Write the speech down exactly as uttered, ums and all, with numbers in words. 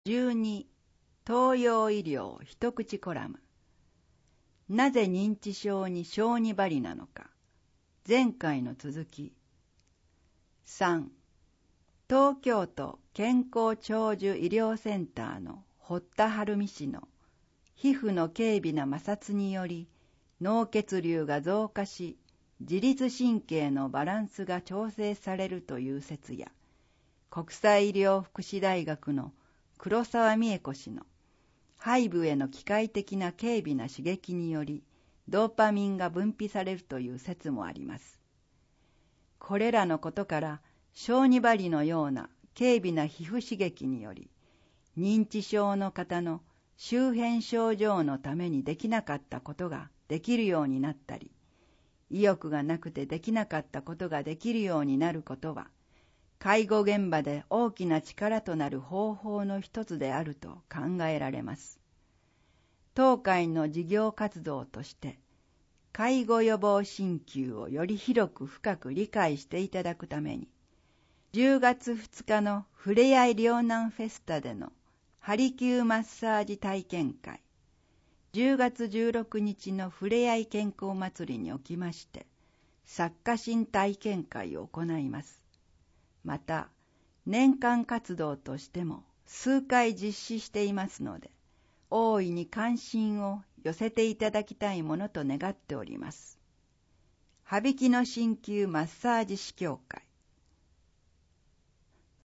じゅうに、東洋医療一口コラム。なぜ認知症に小児針なのか。前回の続き。さん、東京都健康長寿医療センターの堀田晴美氏の皮膚の軽微な摩擦により脳血流が増加し、自律神経のバランスが調整されるという説や、国際医療福祉大学の黒沢美恵子氏の背部への機械的な軽微な刺激によりドーパミンが分泌されるという説もあります。これらのことから小児針のような軽微な皮膚刺激により認知症の方の周辺症状のためにできなかったことができるようになったり、意欲がなくてできなかったことができるようになることは、介護現場で大きな力となる方法の一つであると考えられます。当会の事業活動として、介護予防鍼灸をより広く深く理解していただくために、じゅうがつふつかのふれあい両南フェスタでのハリキューマッサージ体験会、じゅうがつじゅうろくにちのふれあい健康祭りにおきまして、作家新体験会を行います。また、年間活動としても数回実施していますので、大いに関心を寄せていただきたいものと願っております。羽曳野鍼灸マッサージ師協会